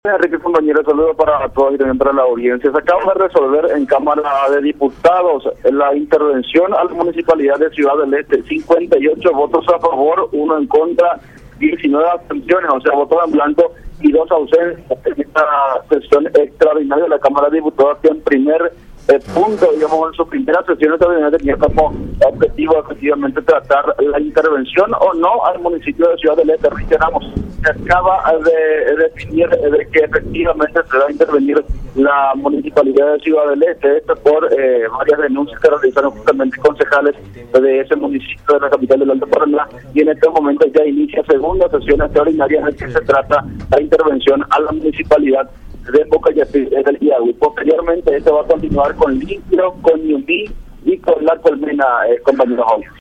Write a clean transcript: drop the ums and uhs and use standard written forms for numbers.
Enrique, compañero, saludos para todos y también para la audiencia. Se acaba de resolver en Cámara de Diputados la intervención a la Municipalidad de Ciudad del Este. 58 votos a favor, 1 en contra, 19 abstenciones, o sea, votos en blanco y 2 ausentes en esta sesión extraordinaria de la Cámara de Diputados, que en primer punto, digamos, en su primera sesión extraordinaria tenía como objetivo efectivamente tratar la intervención o no al municipio de Ciudad del Este. Reiteramos, se acaba de definir de que efectivamente se va a intervenir la Municipalidad de Ciudad del Este, esto por varias denuncias que realizaron justamente concejales de ese municipio de la capital del Alto Paraná, y en este momento ya inicia segunda sesión extraordinaria en la que se trata la intervención a la Municipalidad de Pocayapí del Iagüí. Posteriormente esto va a continuar con Limpio, con Ñumí y con La Colmena, compañeros.